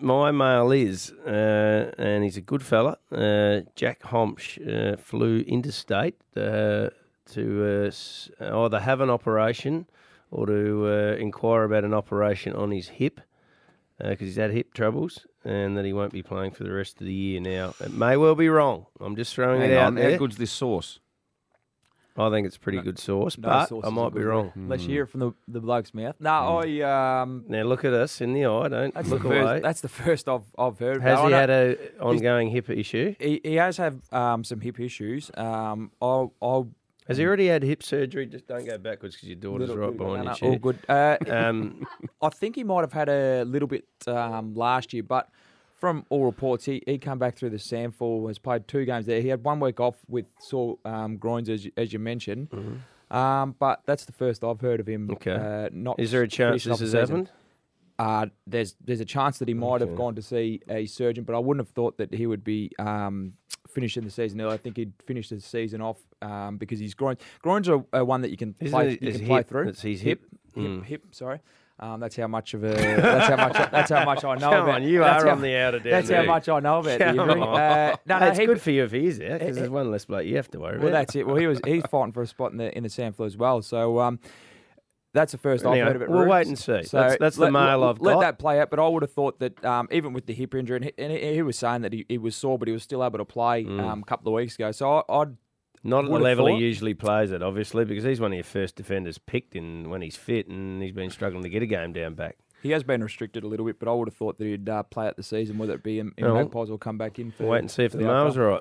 my mail is, and he's a good fella, Jack Homsch flew interstate to either have an operation or to inquire about an operation on his hip because he's had hip troubles and that he won't be playing for the rest of the year now. It may well be wrong. I'm just throwing it out there. How good's this sauce? I think it's pretty good sauce, but I might be wrong. Let's hear it from the bloke's mouth. No, Now look at us in the eye. Don't look away. That's the first I've heard. Has he had an ongoing hip issue? He has had some hip issues. Has he already had hip surgery? Just don't go backwards because your daughter's right behind you. All good. I think he might have had a little bit last year, but from all reports, he come back through the SANFL, has played 2 games there. He had 1 week off with sore groins, as you mentioned. Mm-hmm. But that's the first I've heard of him. Okay. Not is there a chance this has happened? There's a chance that he might have gone to see a surgeon, but I wouldn't have thought that he would be finishing the season early. I think he'd finish the season off because his groins are one that you can play through. It's his hip. Hip. Sorry. That's how much of a. That's how much I know Come about. on, you are on the outer down. That's there. how much I know about. It's good for you if he is there because there's one less bloke you have to worry about. Well, that's it. Well, he's fighting for a spot in the SANFL as well. So that's the first I've heard of it. We'll wait and see. So that's the mail I've got. Let that play out. But I would have thought that even with the hip injury, and he was saying that he was sore, but he was still able to play a couple of weeks ago. So I'd. Not at the level he usually plays at, obviously, because he's one of your first defenders picked in when he's fit, and he's been struggling to get a game down back. He has been restricted a little bit, but I would have thought that he'd play out the season, whether it be in Magpies or come back in for. Wait and see if the mail's right.